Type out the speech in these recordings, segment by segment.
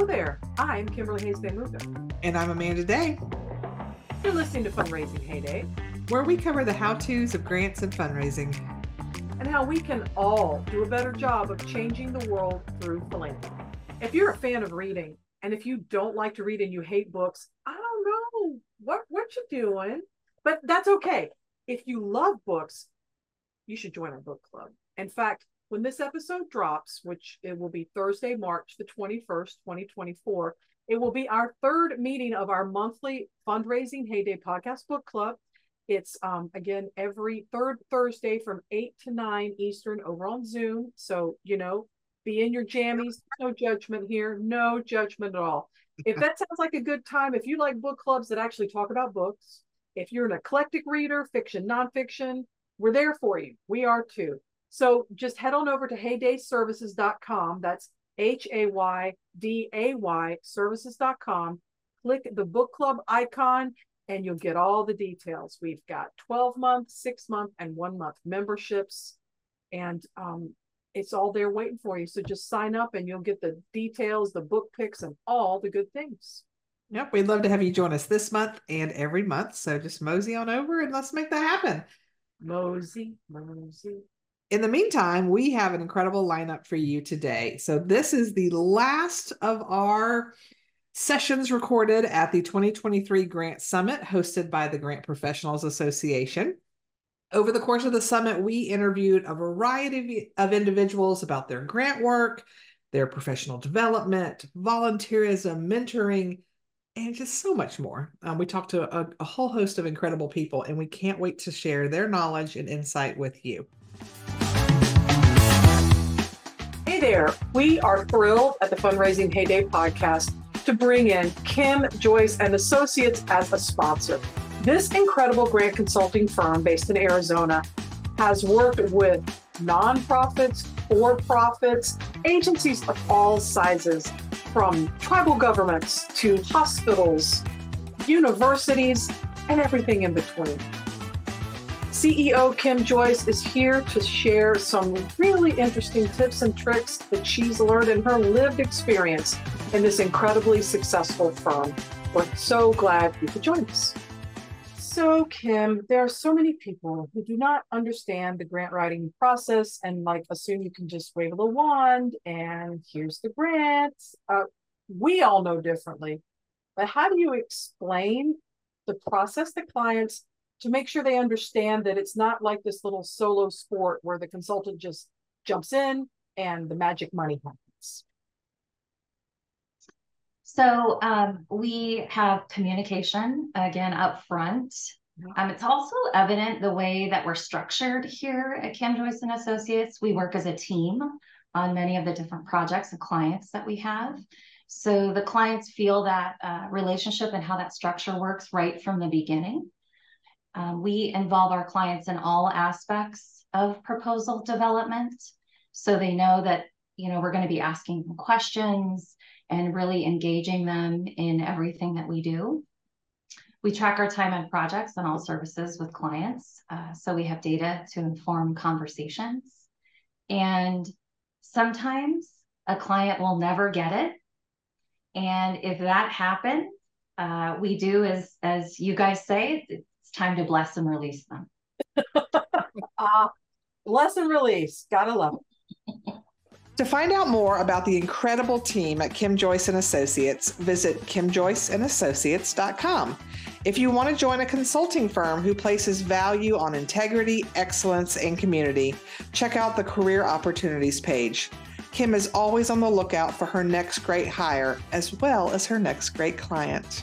there, I'm Kimberly Hayes Van Muga. And I'm Amanda Day. You're listening to Fundraising Heyday, where we cover the how-tos of grants and fundraising. And how we can all do a better job of changing the world through philanthropy. If you're a fan of reading, and if you don't like to read and you hate books, I don't know what you're doing, but that's okay. If you love books, you should join our book club. In fact, when this episode drops, which it will be Thursday, March the 21st, 2024, it will be our third meeting of our monthly Fundraising Heyday podcast book club. It's, again, every third Thursday from 8 to 9 Eastern over on Zoom. So, be in your jammies. No judgment here. No judgment at all. If that sounds like a good time, if you like book clubs that actually talk about books, if you're an eclectic reader, fiction, nonfiction, we're there for you. We are too. So just head on over to heydayservices.com. That's HAYDAY services.com. Click the book club icon and you'll get all the details. We've got 12-month, 6-month, and 1-month memberships. And it's all there waiting for you. So just sign up and you'll get the details, the book picks, and all the good things. Yep, we'd love to have you join us this month and every month. So just mosey on over and let's make that happen. Mosey. In the meantime, we have an incredible lineup for you today. So this is the last of our sessions recorded at the 2023 Grant Summit hosted by the Grant Professionals Association. Over the course of the summit, we interviewed a variety of individuals about their grant work, their professional development, volunteerism, mentoring, and just so much more. We talked to a whole host of incredible people, and we can't wait to share their knowledge and insight with you. Hey there. We are thrilled at the Fundraising Heyday podcast to bring in Kim Joyce and Associates as a sponsor. This incredible grant consulting firm based in Arizona has worked with nonprofits, for-profits, agencies of all sizes, from tribal governments to hospitals, universities, and everything in between. CEO Kim Joyce is here to share some really interesting tips and tricks that she's learned in her lived experience in this incredibly successful firm. We're so glad you could join us. So, Kim, there are so many people who do not understand the grant writing process and assume you can just wave a wand and here's the grant. We all know differently, but how do you explain the process to clients to make sure they understand that it's not like this little solo sport where the consultant just jumps in and the magic money happens? So we have communication, again, up front. It's also evident the way that we're structured here at Kim Joyce and Associates. We work as a team on many of the different projects and clients that we have. So the clients feel that relationship and how that structure works right from the beginning. We involve our clients in all aspects of proposal development. So they know that, we're going to be asking them questions and really engaging them in everything that we do. We track our time on projects and all services with clients. So we have data to inform conversations. And sometimes a client will never get it. And if that happens, we do, as you guys say, it's time to bless and release them. Bless and release. Gotta love it. To find out more about the incredible team at Kim Joyce and Associates, visit kimjoyceandassociates.com. If you want to join a consulting firm who places value on integrity, excellence, and community, check out the career opportunities page. Kim is always on the lookout for her next great hire, as well as her next great client.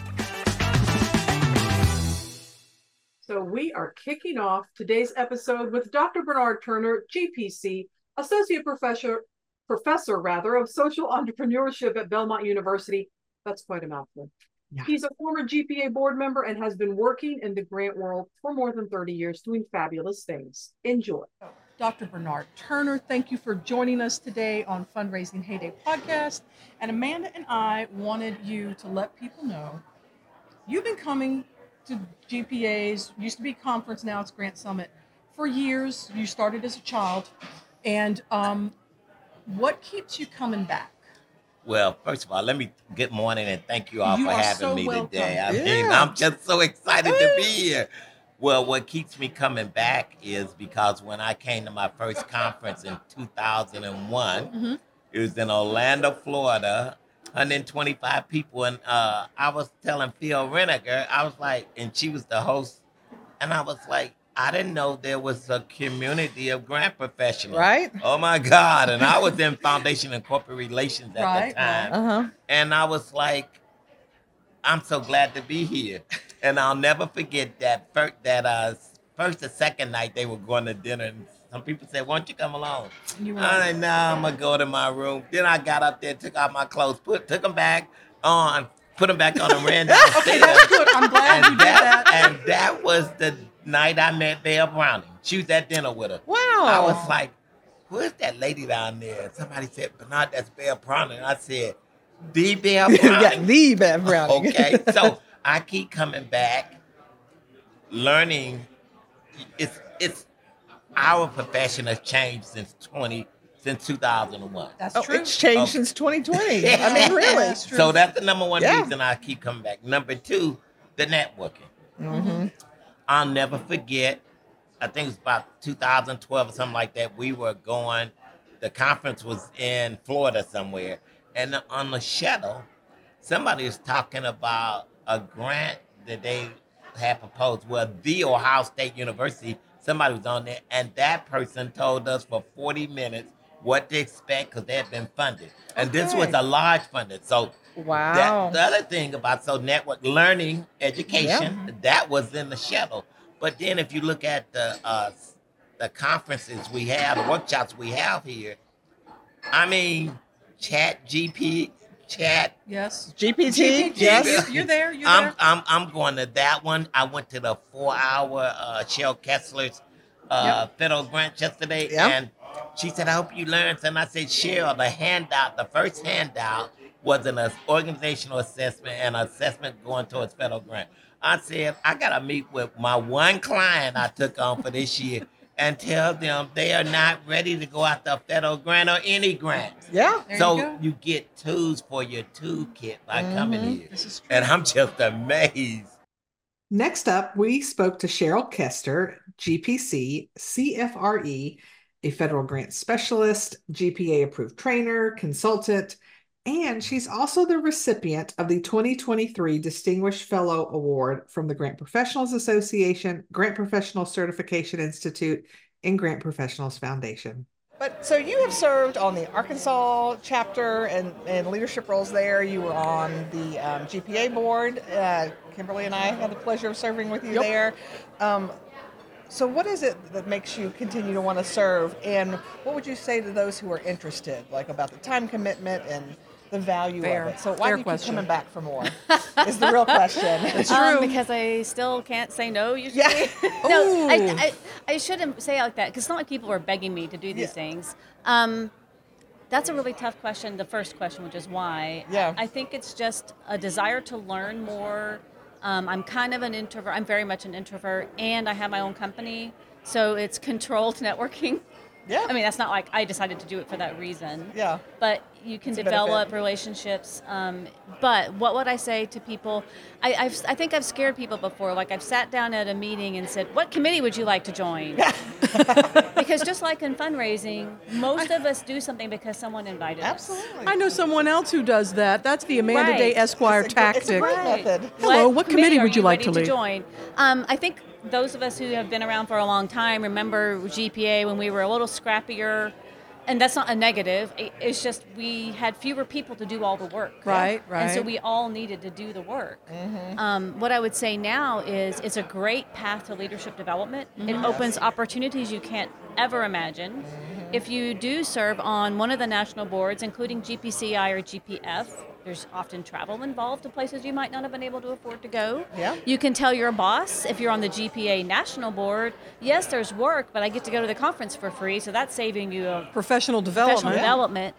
So we are kicking off today's episode with Dr. Bernard Turner, GPC, Associate Professor of Social Entrepreneurship at Belmont University. That's quite a mouthful. Yeah. He's a former GPA board member and has been working in the grant world for more than 30 years doing fabulous things. Enjoy. Dr. Bernard Turner, thank you for joining us today on Fundraising Heyday podcast. And Amanda and I wanted you to let people know you've been coming to GPA's, used to be conference, now it's Grant Summit, for years. You started as a child. And what keeps you coming back? Well, first of all, good morning and thank you all You for are having so me welcome. today. I mean, Yeah. I'm just so excited to be here. Well, what keeps me coming back is because when I came to my first conference in 2001, Mhm. it was in Orlando, Florida, 125 people. And I was telling Phil Reneker, I was like, and she was the host, and I was like, I didn't know there was a community of grant professionals. Right. Oh my God. And I was in Foundation and Corporate Relations at Right, the time. right. Uh-huh. And I was like, I'm so glad to be here. And I'll never forget that first or second night they were going to dinner. And some people said, why don't you come along? You were I like, said, no, I'm going to go to my room. Then I got up there, took off my clothes, took them back on, put them back on and ran downstairs. okay, that's good. I'm glad you did that. And that was the night I met Belle Browning. She was at dinner with her. Wow. I was like, who's that lady down there? Somebody said, Bernard, that's Belle Browning. I said, the Belle Browning? Yeah, the Belle Browning. Okay, so I keep coming back, learning. It's our profession has changed since 2001. That's Oh, true. it's changed Okay. since 2020. I mean, really. That's true. So that's the number one Yeah. reason I keep coming back. Number two, the networking. Mm-hmm. I'll never forget. I think it was about 2012 or something like that. We were going. The conference was in Florida somewhere, and on the shuttle, somebody was talking about a grant that they had proposed. Well, the Ohio State University, somebody was on there, and that person told us for 40 minutes what to expect because they had been funded. And this was Okay. a large funded. So Wow. the other thing about network learning, education, that was in the shuttle. But then if you look at the conferences we have, the workshops we have here, I mean, chat. Yes. GPT. Yes. You're there. You're there. I'm going to that one. I went to the 4-hour Shell Kessler's federal grant yesterday, Yep. and she said, "I hope you learned." And I said, "Cheryl, the first handout was an organizational assessment and an assessment going towards federal grant." I said, "I gotta meet with my one client I took on for this year." And tell them they are not ready to go after a federal grant or any grant. Yeah. There you So go. you get tools for your toolkit by coming here. This is true. And I'm just amazed. Next up, we spoke to Cheryl Kester, GPC, CFRE, a federal grant specialist, GPA approved trainer, consultant, and she's also the recipient of the 2023 Distinguished Fellow Award from the Grant Professionals Association, Grant Professional Certification Institute, and Grant Professionals Foundation. But so you have served on the Arkansas chapter and leadership roles there. You were on the GPA board. Kimberly and I had the pleasure of serving with you there. So what is it that makes you continue to want to serve? And what would you say to those who are interested, like about the time commitment and the value Fair. of it? So why Fair do you question. keep coming back for more? Is the real question. It's true. Because I still can't say no usually. Yeah. No, Ooh. I shouldn't say it like that because it's not like people are begging me to do these Yeah. things. That's a really tough question, the first question, which is why. Yeah. I think it's just a desire to learn more. I'm kind of an introvert. I'm very much an introvert, and I have my own company. So it's controlled networking. Yeah. I mean, that's not like I decided to do it for that reason. Yeah. But you can It's a develop benefit. relationships. But what would I say to people? I think I've scared people before. Like I've sat down at a meeting and said, "What committee would you like to join?" Because just like in fundraising, most of us do something because someone invited us. Absolutely. I know someone else who does that. That's the Amanda Right. Day Esquire It's a great tactic. method. Hello, what committee are would you like ready to lead? join? I think those of us who have been around for a long time remember GPA when we were a little scrappier. And that's not a negative. It's just we had fewer people to do all the work. Right, And so right. we all needed to do the work. What I would say now is it's a great path to leadership development. It opens opportunities you can't ever imagine. If you do serve on one of the national boards, including GPCI or GPF, there's often travel involved to places you might not have been able to afford to go. Yeah. You can tell your boss, if you're on the GPA national board, yes, there's work, but I get to go to the conference for free, so that's saving you a Professional development. professional development.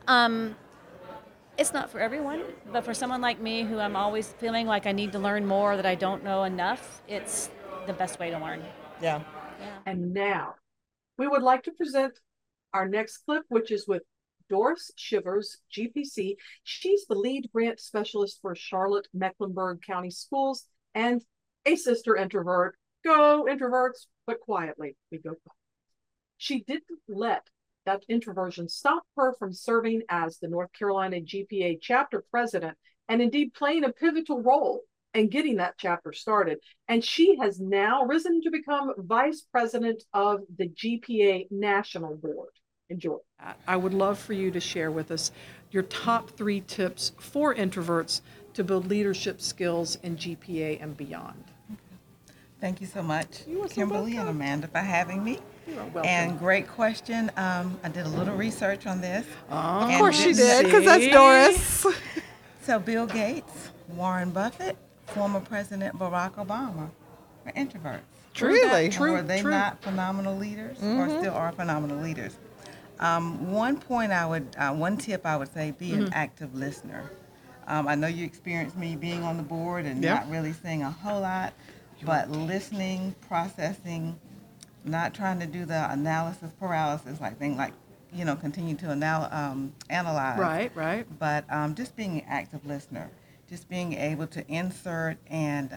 It's not for everyone, but for someone like me who I'm always feeling like I need to learn more, that I don't know enough, it's the best way to learn. Yeah. And now we would like to present our next clip, which is with Doris Shivers, GPC. She's the lead grant specialist for Charlotte Mecklenburg County Schools and a sister introvert. Go introverts, but quietly. We go. She didn't let that introversion stop her from serving as the North Carolina GPA chapter president and indeed playing a pivotal role in getting that chapter started. And she has now risen to become vice president of the GPA National Board. Enjoy. I would love for you to share with us your top 3 tips for introverts to build leadership skills in GPA and beyond. Thank you so much, You are so Kimberly and welcome. Amanda, for having me. You are welcome. And great question. I did a little research on this. Oh, Of course she didn't did, because that's Doris. So Bill Gates, Warren Buffett, former President Barack Obama were introverts. Really? Were they not phenomenal leaders, or still are phenomenal leaders? One tip I would say: be an active listener. I know you experienced me being on the board and not really saying a whole lot, but listening, processing, not trying to do the analysis paralysis, continue to analyze. Right. But just being an active listener, just being able to insert and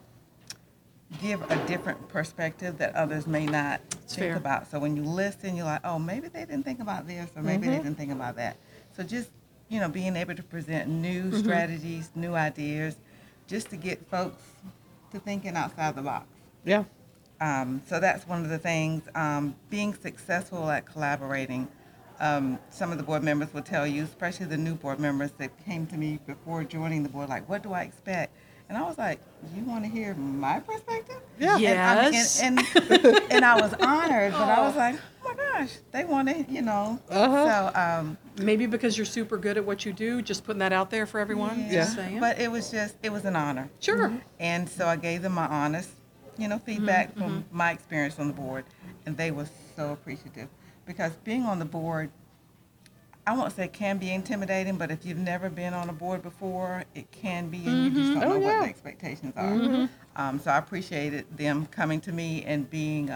give a different perspective that others may not think fair. about. So when you listen, you're like, oh, maybe they didn't think about this, or maybe they didn't think about that. So just, being able to present new strategies, new ideas, just to get folks to thinking outside the box. Yeah. So that's one of the things. Being successful at collaborating. Some of the board members will tell you, especially the new board members that came to me before joining the board, like, what do I expect? And I was like, you want to hear my perspective? Yeah. Yes. And I was honored, but I was like, oh my gosh, they want to, So Maybe because you're super good at what you do, just putting that out there for everyone. Yeah. Just saying. but it was an honor. Sure. And so I gave them my honest, feedback from my experience on the board, and they were so appreciative. Because being on the board, I won't say can be intimidating, but if you've never been on a board before, it can be, and you just don't know what the expectations are. So I appreciated them coming to me and being,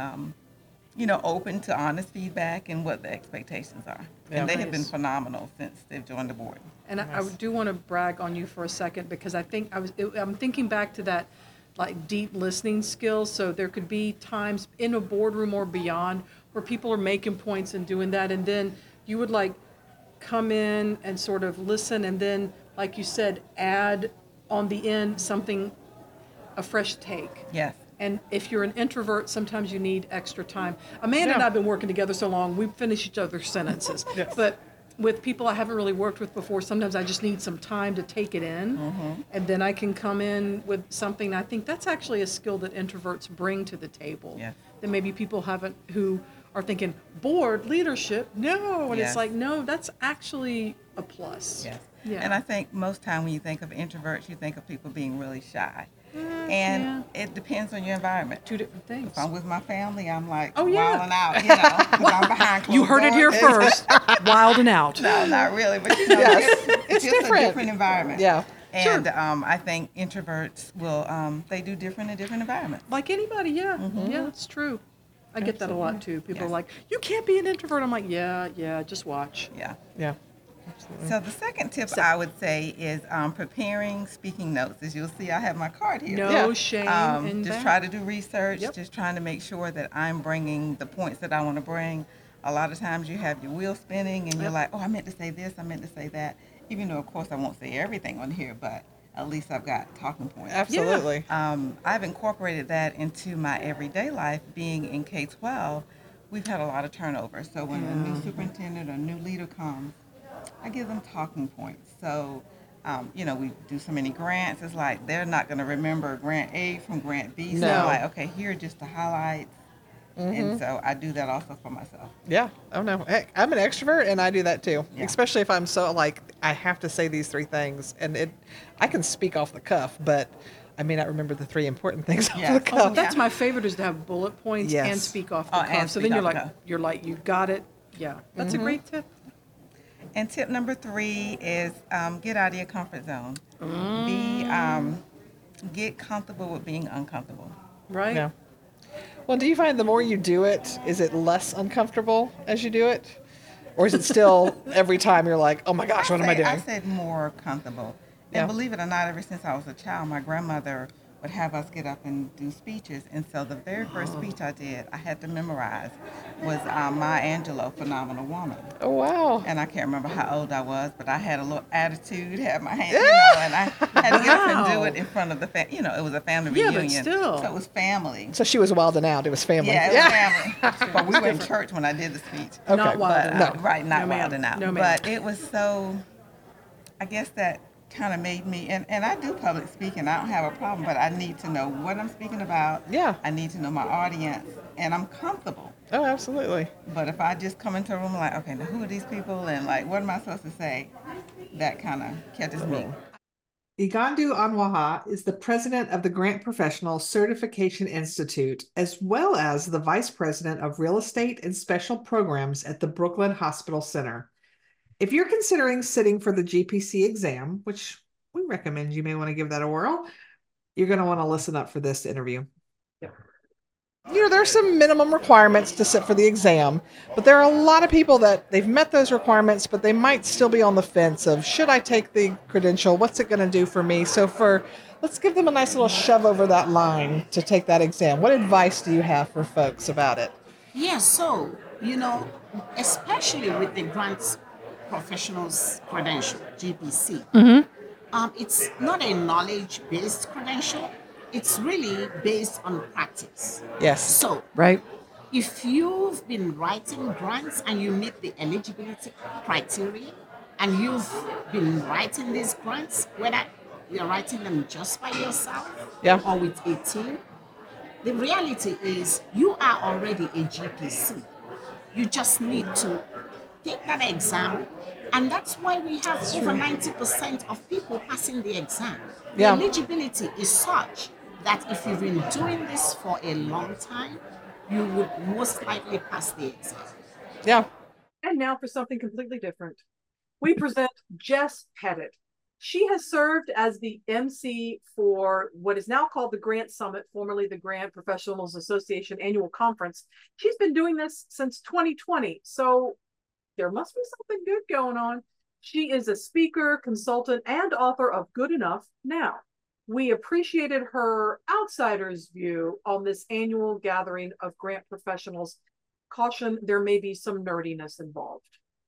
open to honest feedback and what the expectations are. And they have been phenomenal since they've joined the board. And I do want to brag on you for a second, because I think I'm thinking back to that like deep listening skills. So there could be times in a boardroom or beyond where people are making points and doing that, and then you would like come in and sort of listen, and then, like you said, add on the end something, a fresh take. Yes. And if you're an introvert, sometimes you need extra time. Amanda and I have been working together so long, we finish each other's sentences. But with people I haven't really worked with before, sometimes I just need some time to take it in. And then I can come in with something. I think that's actually a skill that introverts bring to the table. Yes. That maybe people haven't, who are thinking, board leadership, no. And it's like, no, that's actually a plus. Yes. Yeah. And I think most time when you think of introverts, you think of people being really shy. And it depends on your environment. Two different things. If I'm with my family, I'm like Oh, yeah. wilding out, 'cause I'm behind closed You heard it here doors. first. Wild and out. No, not really, but it's It's just different. a different environment. Yeah. And I think introverts will, they do different in different environments. Like anybody, yeah. Yeah, it's true. I get that a lot too. People are like, you can't be an introvert. I'm like, yeah, just watch. Yeah. Yeah. So the second tip I would say is preparing speaking notes. As you'll see, I have my card here. No shame in Just that. try to do research, Yep. just trying to make sure that I'm bringing the points that I want to bring. A lot of times you have your wheel spinning and you're like, oh, I meant to say this, I meant to say that. Even though, of course, I won't say everything on here, but at least I've got talking points. Absolutely. I've incorporated that into my everyday life. Being in K-12, we've had a lot of turnover. So when a new superintendent or new leader comes, I give them talking points. So, we do so many grants. It's like they're not going to remember grant A from grant B. So I'm like, okay, here are just the highlights. And so I do that also for myself. Yeah. Oh no. Heck, I'm an extrovert and I do that too. Yeah. Especially if I'm so like I have to say these 3 things, and I can speak off the cuff, but I may not remember the 3 important things Yeah. off the Oh, cuff. that's my favorite, is to have bullet points Yes. and speak off the Oh, cuff. and So then speak you're off the like, cuff. you got it. Yeah, that's a great tip. And tip number 3 is get out of your comfort zone. Get comfortable with being uncomfortable. Right? Yeah. Well, do you find the more you do it, is it less uncomfortable as you do it? Or is it still every time you're like, oh my gosh, what am I doing? I said more comfortable. And believe it or not, ever since I was a child, my grandmother would have us get up and do speeches. And so the very first speech I did, I had to memorize, was Maya Angelou, Phenomenal Woman. Oh, wow. And I can't remember how old I was, but I had a little attitude, had my hand, and I had to get up and do it in front of the family. It was a family reunion. But still. So it was family. So she was wilding out. It was family. Yeah, it was family. But we were in church when I did the speech. Okay. Not wilding out. Right, not No, ma'am. wilding out. No, ma'am. But it was so, I guess that kind of made me, and I do public speaking. I don't have a problem, but I need to know what I'm speaking about. Yeah. I need to know my audience, and I'm comfortable. Oh, absolutely. But if I just come into a room like, okay, now who are these people, and like, what am I supposed to say? That kind of catches me. Igandu Anwaha is the president of the Grant Professional Certification Institute, as well as the vice president of real estate and special programs at the Brooklyn Hospital Center. If you're considering sitting for the GPC exam, which we recommend you may want to give that a whirl, you're going to want to listen up for this interview. There's some minimum requirements to sit for the exam, but there are a lot of people that they've met those requirements, but they might still be on the fence of, should I take the credential? What's it going to do for me? So let's give them a nice little shove over that line to take that exam. What advice do you have for folks about it? Yeah, so, especially with the grants professionals credential, GPC, it's not a knowledge-based credential. It's really based on practice. Yes. So, right. If you've been writing grants and you meet the eligibility criteria, and you've been writing these grants, whether you're writing them just by yourself or with a team, the reality is you are already a GPC. You just need to take that exam, and that's why we have over 90% of people passing the exam. The eligibility is such that if you've been doing this for a long time, you would most likely pass the exam. Yeah. And now for something completely different. We present Jess Pettit. She has served as the MC for what is now called the Grant Summit, formerly the Grant Professionals Association Annual Conference. She's been doing this since 2020, so there must be something good going on. She is a speaker, consultant, and author of Good Enough Now. We appreciated her outsider's view on this annual gathering of grant professionals. Caution, there may be some nerdiness involved.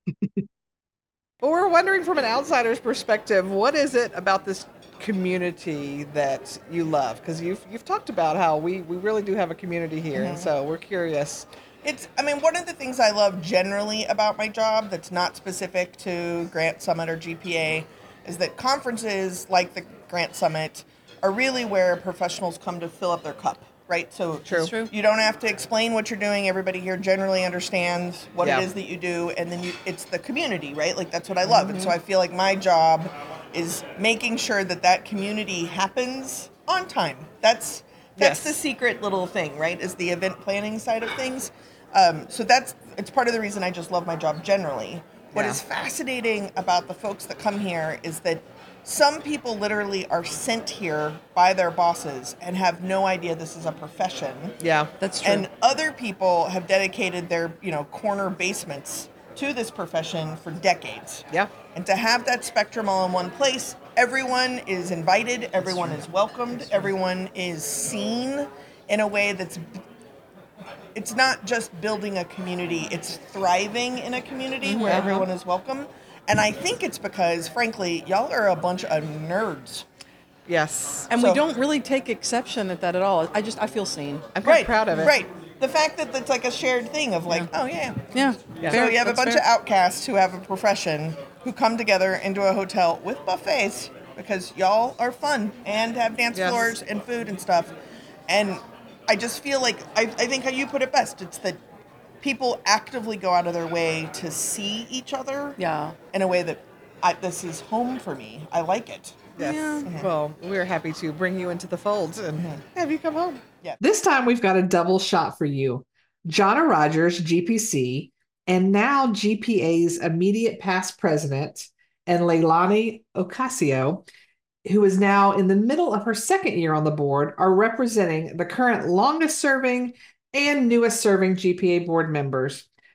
But we're wondering from an outsider's perspective, what is it about this community that you love? Because you've talked about how we really do have a community here, and so we're curious. One of the things I love generally about my job that's not specific to Grant Summit or GPA is that conferences like the Grant Summit are really where professionals come to fill up their cup, right? So True. You don't have to explain what you're doing. Everybody here generally understands what it is that you do, and then it's the community, right? Like, that's what I love. And so I feel like my job is making sure that community happens on time. That's the secret little thing, right? Is the event planning side of things. So it's part of the reason I just love my job generally. What is fascinating about the folks that come here is that some people literally are sent here by their bosses and have no idea this is a profession. Yeah, that's true. And other people have dedicated their, corner basements to this profession for decades. Yeah. And to have that spectrum all in one place, everyone is invited, everyone is welcomed, everyone is seen in a way it's not just building a community, it's thriving in a community where everyone is welcome. And I think it's because, frankly, y'all are a bunch of nerds. Yes. And we don't really take exception at that at all. I feel seen. I'm very proud of it. Right. The fact that it's like a shared thing of like, Yeah. So you have a bunch of outcasts who have a profession who come together into a hotel with buffets because y'all are fun and have dance floors and food and stuff. And I just feel like, I think how you put it best, it's that people actively go out of their way to see each other in a way that this is home for me. I like it. Yes. Yeah. Well, we're happy to bring you into the fold and have you come home. Yeah. This time we've got a double shot for you. Jonna Rogers, GPC, and now GPA's immediate past president, and Leilani Ocasio, who is now in the middle of her second year on the board, are representing the current longest serving and newest serving GPA board members.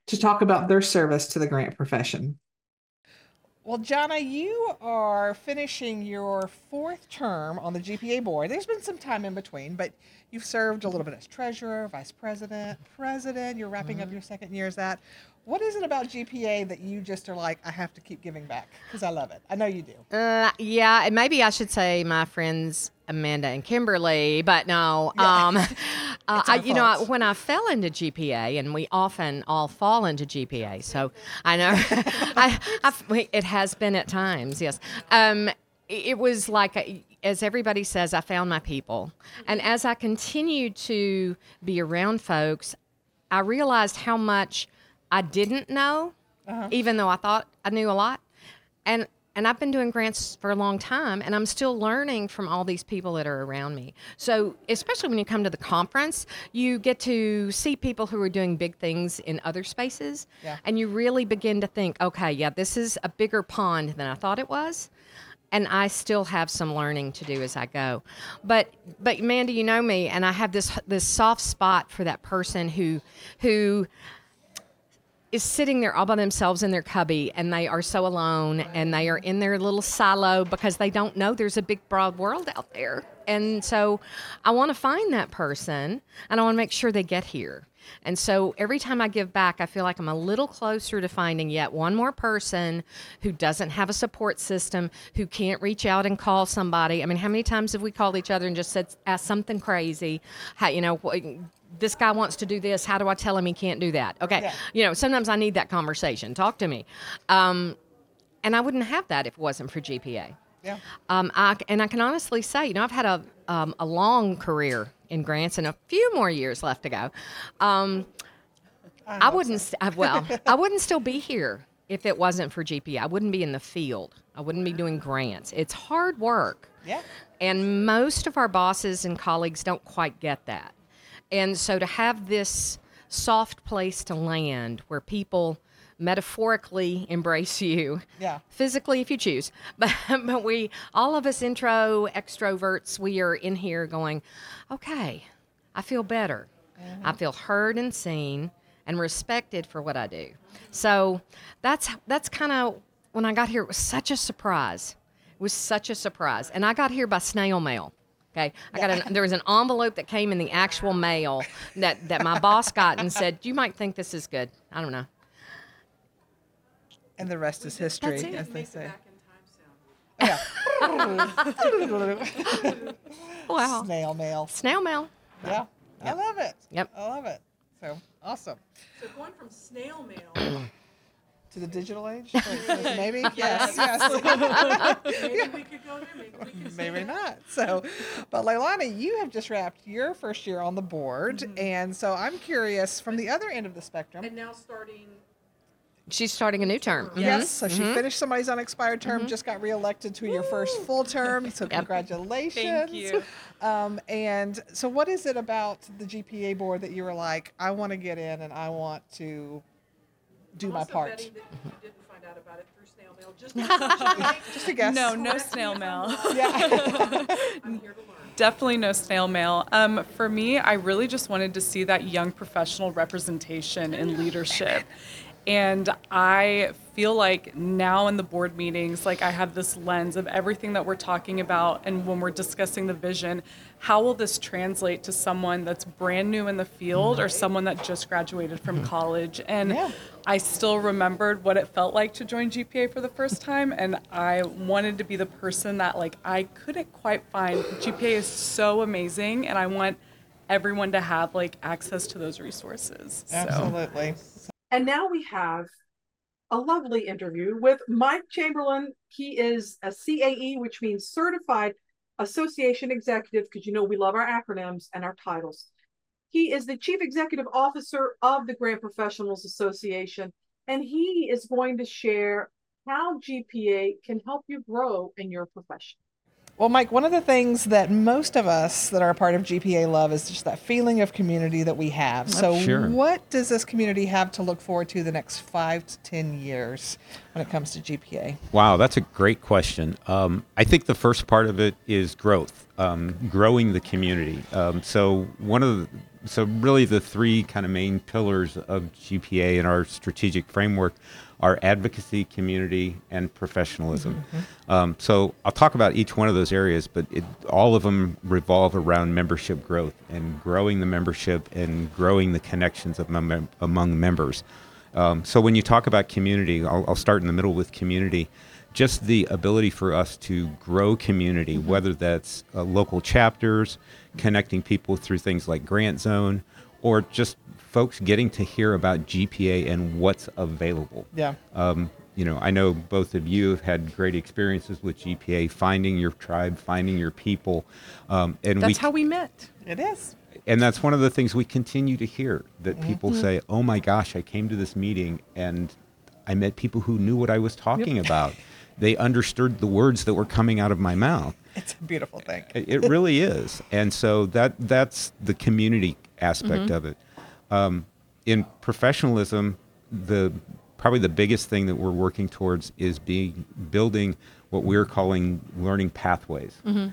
to talk about their service to the grant profession. Well, Jana, you are finishing your 4th term on the GPA board. There's been some time in between, but you've served a little bit as treasurer, vice president, president. You're wrapping up your 2nd year as that. What is it about GPA that you just are like, I have to keep giving back? Because I love it. I know you do. Yeah, and maybe I should say my friends Amanda and Kimberly, but no. When I fell into GPA, and we often all fall into GPA, so I know it has been at times, yes. It was like, as everybody says, I found my people. And as I continued to be around folks, I realized how much I didn't know, even though I thought I knew a lot. And I've been doing grants for a long time, and I'm still learning from all these people that are around me. So especially when you come to the conference, you get to see people who are doing big things in other spaces, and you really begin to think, okay, yeah, this is a bigger pond than I thought it was. And I still have some learning to do as I go. But Amanda, you know me, and I have this soft spot for that person who is sitting there all by themselves in their cubby, and they are so alone, and they are in their little silo because they don't know there's a big, broad world out there. And so I want to find that person, and I want to make sure they get here. And so every time I give back, I feel like I'm a little closer to finding yet one more person who doesn't have a support system, who can't reach out and call somebody. I mean, how many times have we called each other and just asked something crazy? This guy wants to do this. How do I tell him he can't do that? Okay. Yeah. Sometimes I need that conversation. Talk to me. And I wouldn't have that if it wasn't for GPA. Yeah. I can honestly say, I've had a long career in grants and a few more years left to go. I wouldn't still be here if it wasn't for GPA. I wouldn't be in the field. I wouldn't be doing grants. It's hard work. Yeah. And most of our bosses and colleagues don't quite get that. And so to have this soft place to land where people metaphorically embrace you, physically if you choose, but all of us extroverts, we are in here going, okay, I feel better. Mm-hmm. I feel heard and seen and respected for what I do. So that's kind of, when I got here, it was such a surprise. It was such a surprise. And I got here by snail mail. Okay, there was an envelope that came in the actual mail that my boss got and said, you might think this is good. I don't know. And the rest is history, as they say. Yeah. Wow. Snail mail. Snail mail. Yeah. I love it. Yep. I love it. So, awesome. So going from snail mail to the digital age? Maybe? Yes. Maybe we could go there. Maybe not. So, but Leilani, you have just wrapped your first year on the board. Mm-hmm. And so I'm curious, from the other end of the spectrum. And now she's starting a new term. Yes, so she finished somebody's unexpired term, just got reelected to your first full term, so congratulations. Thank you. And so what is it about the GPA board that you were like, I want to get in and I want to do my part? Betting that you didn't find out about it through snail mail. Just a guess. No snail mail. Yeah. I'm here to learn. Definitely no snail mail. For me, I really just wanted to see that young professional representation in leadership. And I feel like now in the board meetings, like I have this lens of everything that we're talking about. And when we're discussing the vision, how will this translate to someone that's brand new in the field or someone that just graduated from college? And I still remembered what it felt like to join GPA for the first time. And I wanted to be the person that I couldn't quite find. GPA is so amazing. And I want everyone to have access to those resources. Absolutely. And now we have a lovely interview with Mike Chamberlain. He is a CAE, which means Certified Association Executive, because we love our acronyms and our titles. He is the Chief Executive Officer of the Grant Professionals Association, and he is going to share how GPA can help you grow in your profession. Well, Mike, one of the things that most of us that are a part of GPA love is just that feeling of community that we have. So what does this community have to look forward to the next 5 to 10 years when it comes to GPA? Wow, that's a great question. I think the first part of it is growth. growing the community. So really the three kind of main pillars of GPA in our strategic framework are advocacy, community, and professionalism. So I'll talk about each one of those areas, but all of them revolve around membership growth and growing the membership and growing the connections among members. So when you talk about community, I'll start in the middle with community. Just the ability for us to grow community, whether that's local chapters, connecting people through things like Grant Zone, or just folks getting to hear about GPA and what's available. Yeah. I know both of you have had great experiences with GPA, finding your tribe, finding your people. And that's how we met. It is. And that's one of the things we continue to hear, that people say, oh my gosh, I came to this meeting and I met people who knew what I was talking about. They understood the words that were coming out of my mouth. It's a beautiful thing. It really is. And so that's the community aspect of it. In professionalism, probably the biggest thing that we're working towards is building what we're calling learning pathways.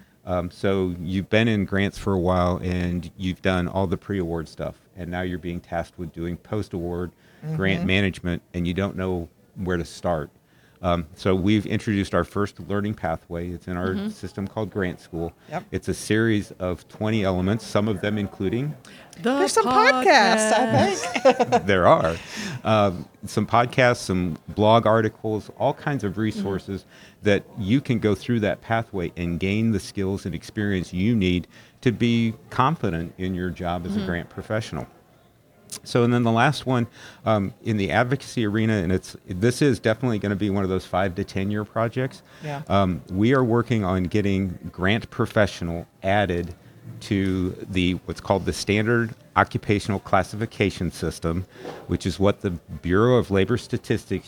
So you've been in grants for a while and you've done all the pre-award stuff, and now you're being tasked with doing post-award grant management, and you don't know where to start. So we've introduced our first learning pathway. It's in our system called Grant School. Yep. It's a series of 20 elements, some of them including... There's some podcasts, I think. There are. Some podcasts, some blog articles, all kinds of resources that you can go through that pathway and gain the skills and experience you need to be confident in your job as a grant professional. So, and then the last one in the advocacy arena, and this is definitely going to be one of those 5 to 10 year projects. Yeah. We are working on getting grant professional added to what's called the Standard Occupational Classification System, which is what the Bureau of Labor Statistics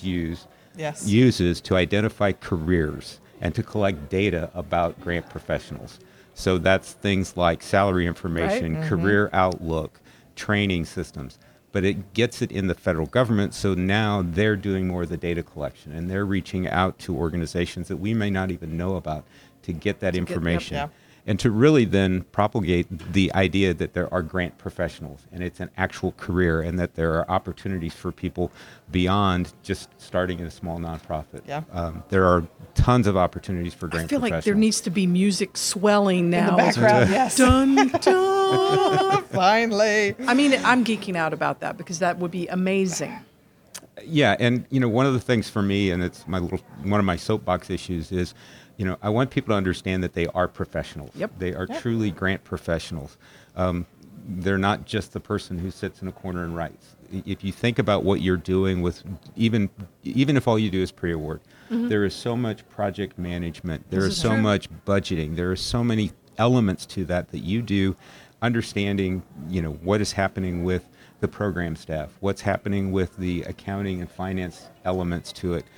uses to identify careers and to collect data about grant professionals. So that's things like salary information, career outlook, training systems, but it gets it in the federal government. So now they're doing more of the data collection, and they're reaching out to organizations that we may not even know about to get that information. And to really then propagate the idea that there are grant professionals and it's an actual career, and that there are opportunities for people beyond just starting in a small nonprofit. Yeah. There are tons of opportunities for grant professionals. I feel like there needs to be music swelling now. In the background, yes. Dun, dun. Finally. I mean, I'm geeking out about that because that would be amazing. Yeah, and one of the things for me, and it's one of my soapbox issues is, I want people to understand that they are professionals. Yep. They are truly grant professionals. They're not just the person who sits in a corner and writes. If you think about what you're doing with, even if all you do is pre-award, there is so much project management. There is so much budgeting. There are so many elements to that you do, understanding, what is happening with the program staff, what's happening with the accounting and finance elements to it.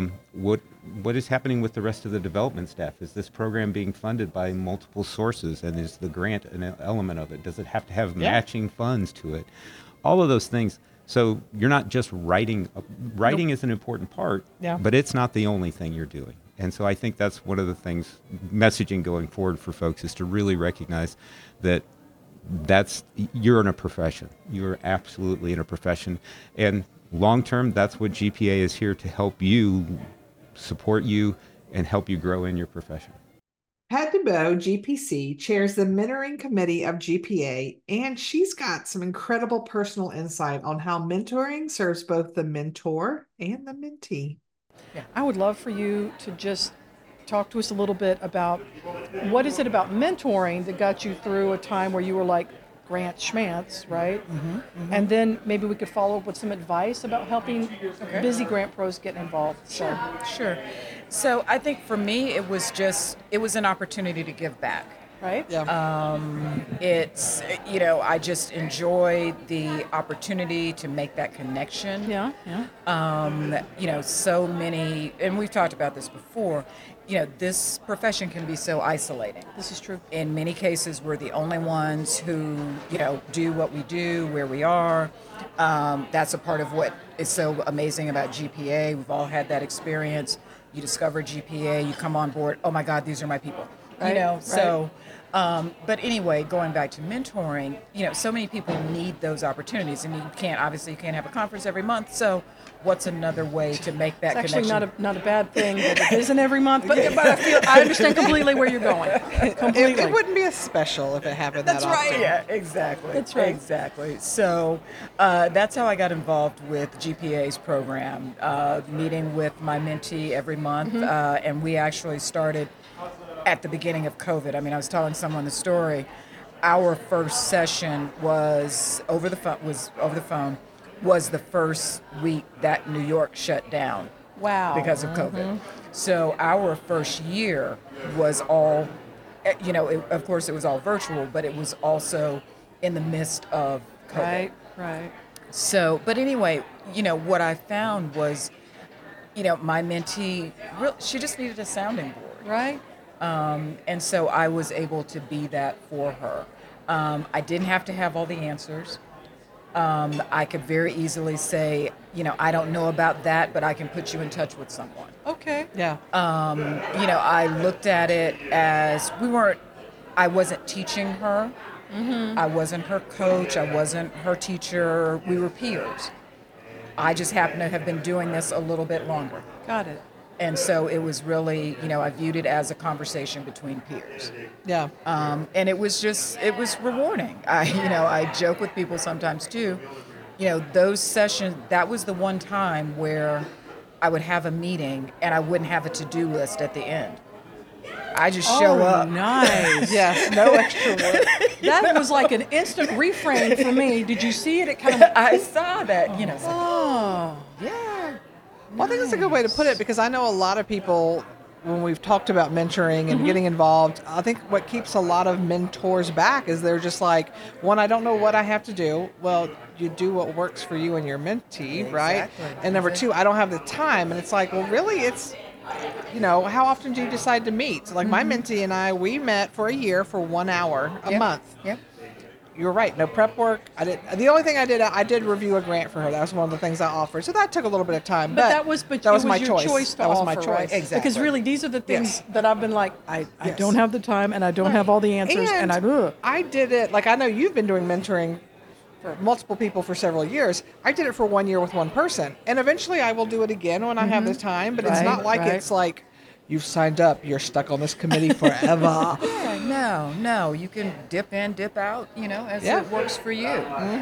What is happening with the rest of the development staff? Is this program being funded by multiple sources, and is the grant an element of it? Does it have to have matching funds to it? All of those things. So you're not just writing. Writing is an important part, but it's not the only thing you're doing. And so I think that's one of the things, messaging going forward for folks, is to really recognize that you're in a profession. You're absolutely in a profession. And long term, that's what GPA is here to help you, support you, and help you grow in your profession. Pat Dubow, GPC, chairs the mentoring committee of GPA, and she's got some incredible personal insight on how mentoring serves both the mentor and the mentee. Yeah. I would love for you to just talk to us a little bit about what is it about mentoring that got you through a time where you were like Grant Schmantz, right? And then maybe we could follow up with some advice about helping busy grant pros get involved. Sure. So I think for me, it was an opportunity to give back. Right? Yeah. It's, I just enjoy the opportunity to make that connection. Yeah. So many, and we've talked about this before, this profession can be so isolating. This is true. In many cases, we're the only ones who, do what we do, where we are. That's a part of what is so amazing about GPA. We've all had that experience. You discover GPA, you come on board, oh my God, these are my people. you know, so. But anyway, going back to mentoring, you know, so many people need those opportunities, and you can't have a conference every month. So, what's another way to make that It's connection? actually not a bad thing that it isn't every month, but I understand completely where you're going. Completely. It wouldn't be as special if it happened that often. Yeah, exactly. That's right. Exactly. So that's how I got involved with GPA's program, meeting with my mentee every month, and we actually started at the beginning of COVID. I mean, I was telling someone the story. Our first session was over the phone. Was the first week that New York shut down. Wow. Because of COVID. So our first year was all, you know, of course it was all virtual, but it was also in the midst of COVID. Right. So, but anyway, you know, what I found was, you know, my mentee, she just needed a sounding board. Right. And so I was able to be that for her. I didn't have to have all the answers. I could very easily say, you know, I don't know about that, but I can put you in touch with someone. Okay. Yeah. You know, I looked at it as I wasn't teaching her. I wasn't her coach. I wasn't her teacher. We were peers. I just happened to have been doing this a little bit longer. Got it. And so it was really, you know, I viewed it as a conversation between peers. Yeah. And it was rewarding. I joke with people sometimes too. You know, those sessions, that was the one time where I would have a meeting and I wouldn't have a to-do list at the end. I just show up. Nice. Yes. No extra work. That was like an instant reframe for me. Did you see it? It kind of. I saw that, you know. Oh. Yeah. Well, I think that's a good way to put it, because I know a lot of people, when we've talked about mentoring and getting involved, I think what keeps a lot of mentors back is they're just like, one, I don't know what I have to do. Well, you do what works for you and your mentee, right? And number two, I don't have the time. And it's like, well, really, it's, you know, how often do you decide to meet? Like my mentee and I, we met for a year for 1 hour a month. Yep. You're right. No prep work. The only thing I did review a grant for her. That was one of the things I offered. So that took a little bit of time. But that was my your choice. To that was offer, my choice. right? Exactly. Because really, these are the things that I've been like, I don't have the time and I don't have all the answers, and I did it. Like, I know you've been doing mentoring for multiple people for several years. I did it for 1 year with one person, and eventually I will do it again when I have the time. But it's not like it's like, you've signed up, you're stuck on this committee forever. No, you can dip in, dip out, you know, as it works for you.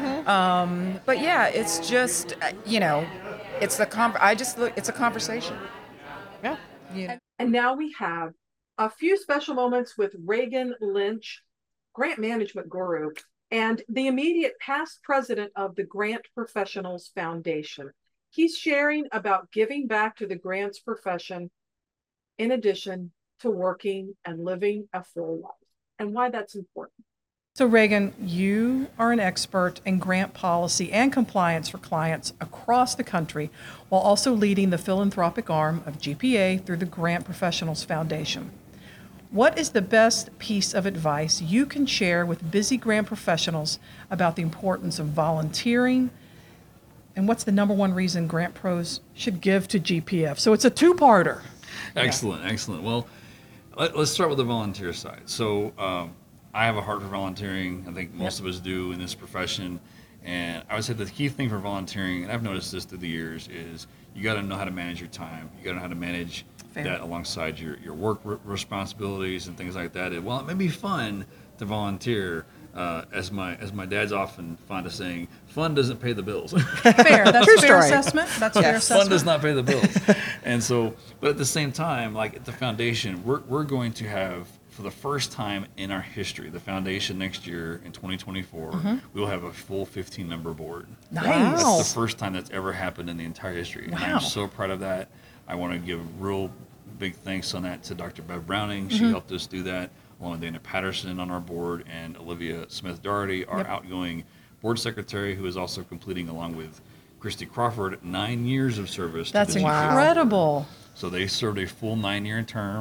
But yeah, it's just, you know, it's it's a conversation. Yeah. Yeah. And now we have a few special moments with Reagan Lynch, grant management guru, and the immediate past president of the Grant Professionals Foundation. He's sharing about giving back to the grants profession in addition to working and living a full life, and why that's important. So Reagan, you are an expert in grant policy and compliance for clients across the country, while also leading the philanthropic arm of GPA through the Grant Professionals Foundation. What is the best piece of advice you can share with busy grant professionals about the importance of volunteering, and what's the number one reason grant pros should give to GPF? So it's a two-parter. Excellent. Well, let's start with the volunteer side. So I have a heart for volunteering. I think most of us do in this profession. And I would say the key thing for volunteering, and I've noticed this through the years, is you got to know how to manage your time. You got to know how to manage that alongside your work responsibilities and things like that. And while it may be fun to volunteer, as my dad's often fond of saying, fun doesn't pay the bills. Fair. That's a fair assessment. That's fair assessment. Fun does not pay the bills. And so, but at the same time, like at the foundation, we're going to have, for the first time in our history, the foundation next year in 2024, we will have a full 15-member board. Nice. That's the first time that's ever happened in the entire history. Wow. And I'm so proud of that. I want to give real big thanks on that to Dr. Bev Browning. She helped us do that, along with Dana Patterson on our board and Olivia Smith-Doherty, our outgoing board secretary, who is also completing, along with Christy Crawford, 9 years of service. That's to the incredible. So they served a full 9-year term,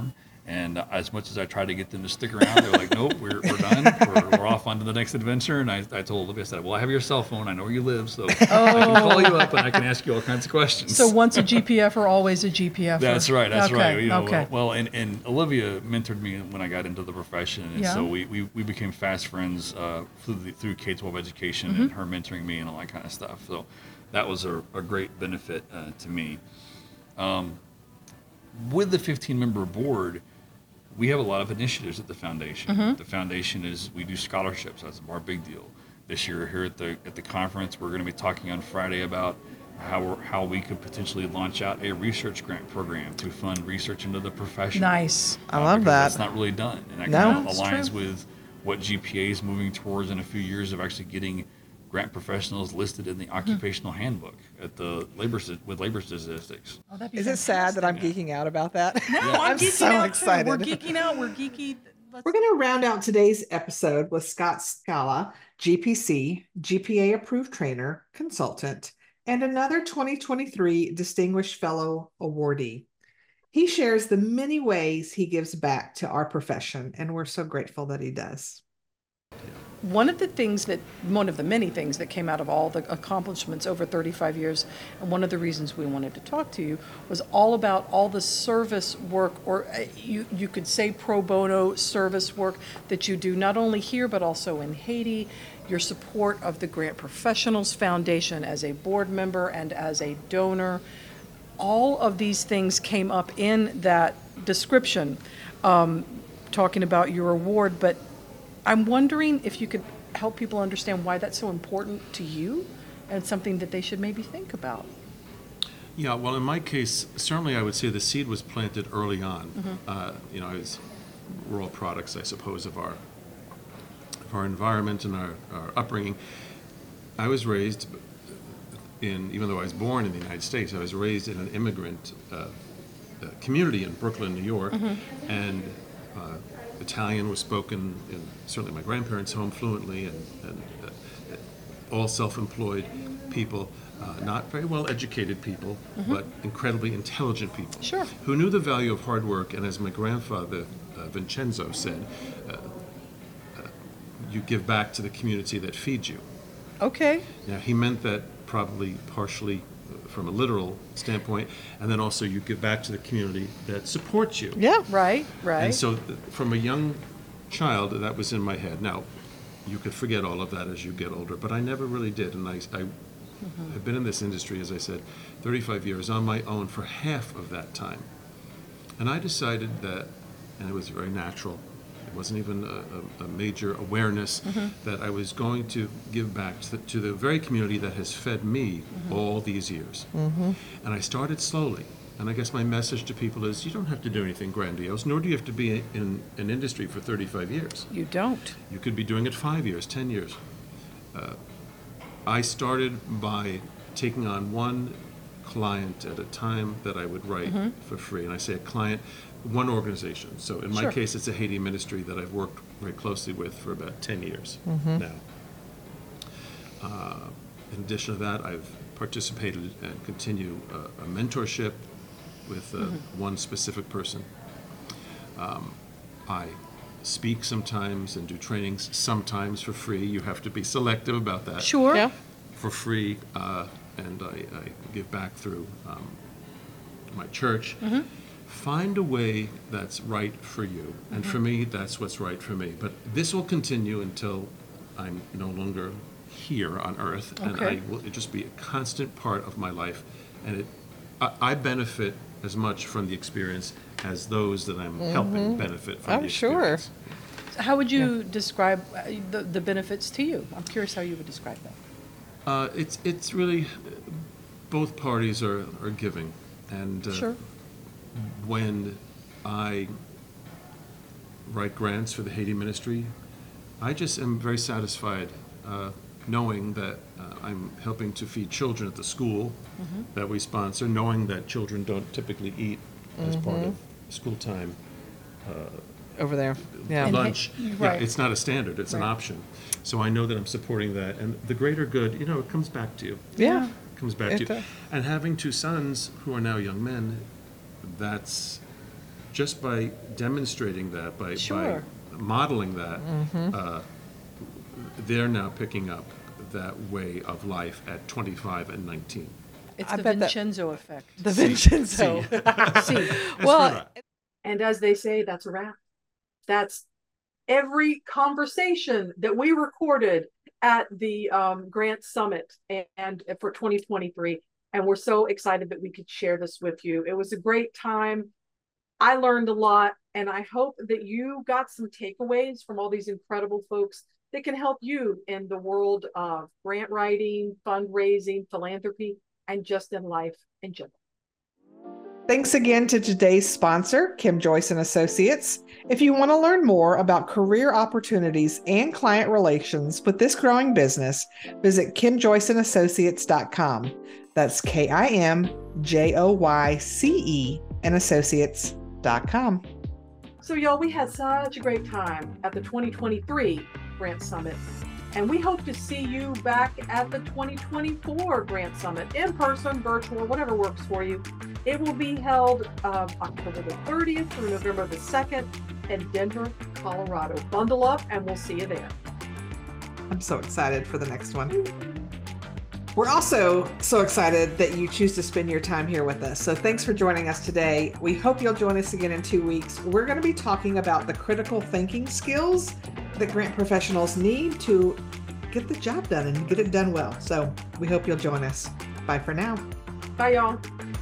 And as much as I tried to get them to stick around, they're like, nope, we're done. We're off on to the next adventure. And I told Olivia, I said, well, I have your cell phone. I know where you live, so I can call you up and I can ask you all kinds of questions. So once a GPFer, always a GPFer. That's right. That's Okay, right. You know, okay. well, and Olivia mentored me when I got into the profession, and Yeah. so we became fast friends through K-12 education and her mentoring me and all that kind of stuff. So that was a great benefit to me. With the 15-member board, we have a lot of initiatives at the foundation. The foundation we do scholarships. That's our big deal. This year here at the conference, we're going to be talking on Friday about how we could potentially launch out a research grant program to fund research into the profession. Nice. I love because that. That's not really done, and that No. kind of That's aligns true. with what GPA is moving towards in a few years of actually getting grant professionals listed in the occupational handbook at the labor statistics. Oh, that'd be Is it sad that I'm geeking out about that? No, I'm geeking so out too. excited. We're geeking out. We're geeky. We're going to round out today's episode with Scott Scala, GPC, GPA approved trainer, consultant, and another 2023 Distinguished Fellow awardee. He shares the many ways he gives back to our profession, and we're so grateful that he does. One of the many things that came out of all the accomplishments over 35 years, and one of the reasons we wanted to talk to you was all about all the service work, or you could say pro bono service work that you do not only here but also in Haiti, your support of the Grant Professionals Foundation as a board member and as a donor. All of these things came up in that description, talking about your award, but I'm wondering if you could help people understand why that's so important to you and something that they should maybe think about. Yeah, well, in my case, certainly I would say the seed was planted early on. We're all products, I suppose, of our environment and our upbringing. I was raised even though I was born in the United States, I was raised in an immigrant community in Brooklyn, New York, and Italian was spoken in certainly my grandparents' home fluently, and all self-employed people, not very well educated people, but incredibly intelligent people, who knew the value of hard work. And as my grandfather Vincenzo said, you give back to the community that feeds you. Okay. Now, he meant that probably partially from a literal standpoint, and then also you give back to the community that supports you. Yeah, right. And so from a young child, that was in my head. Now, you could forget all of that as you get older, but I never really did. And I've been in this industry, as I said, 35 years on my own for half of that time. And I decided that, and it was very natural, it wasn't even a major awareness, that I was going to give back to the very community that has fed me all these years. And I started slowly. And I guess my message to people is, you don't have to do anything grandiose, nor do you have to be in an industry for 35 years. You don't. You could be doing it 5 years, 10 years. I started by taking on one client at a time that I would write for free. And I say a client, one organization. So in my case, it's a Haiti ministry that I've worked very closely with for about 10 years now. In addition to that, I've participated and continue a mentorship with one specific person. I speak sometimes and do trainings sometimes for free. You have to be selective about that. Sure. Yeah. For free, and I give back through my church. Find a way that's right for you. And for me, that's what's right for me. But this will continue until I'm no longer here on earth, and I will just be a constant part of my life. And I benefit as much from the experience as those that I'm helping benefit from the experience. How would you describe the benefits to you? I'm curious how you would describe that. It's really, both parties are giving. And when I write grants for the Haiti ministry, I just am very satisfied knowing that I'm helping to feed children at the school that we sponsor, knowing that children don't typically eat as part of school time. Over there, Lunch. Yeah, it's not a standard, it's an option. So I know that I'm supporting that. And the greater good, it comes back to you. Yeah. It comes back to you. And having two sons who are now young men, that's just by demonstrating that, by Sure. modeling that, they're now picking up that way of life at 25 and 19. It's I the bet that- Vincenzo effect. The Vincenzo. See. Well, And as they say, that's a wrap. That's every conversation that we recorded at the Grant Summit and for 2023. And we're so excited that we could share this with you. It was a great time. I learned a lot, and I hope that you got some takeaways from all these incredible folks that can help you in the world of grant writing, fundraising, philanthropy, and just in life in general. Thanks again to today's sponsor, Kim Joyce and Associates. If you want to learn more about career opportunities and client relations with this growing business, visit kimjoyceandassociates.com. That's KIMJOYCE and Associates.com. So y'all, we had such a great time at the 2023 Grant Summit, and we hope to see you back at the 2024 Grant Summit, in person, virtual, whatever works for you. It will be held October the 30th through November the 2nd in Denver, Colorado. Bundle up and we'll see you there. I'm so excited for the next one. We're also so excited that you choose to spend your time here with us. So thanks for joining us today. We hope you'll join us again in 2 weeks. We're going to be talking about the critical thinking skills that grant professionals need to get the job done and get it done well. So we hope you'll join us. Bye for now. Bye, y'all.